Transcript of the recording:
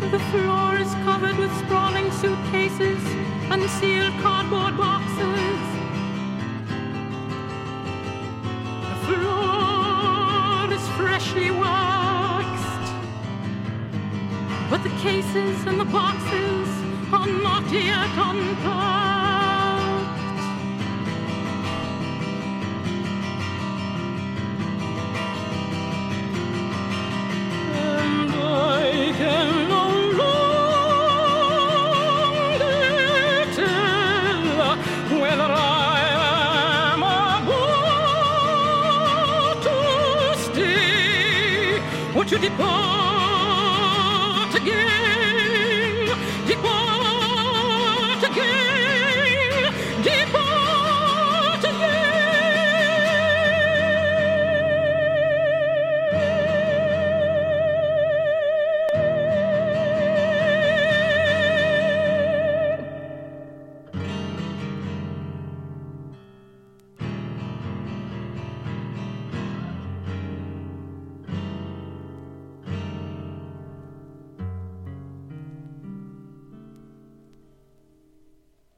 The floor is covered with sprawling suitcases and sealed cardboard boxes. The floor is freshly waxed, but the cases and the boxes are not yet unpacked. And I can no longer tell whether I am about to stay or to depart again.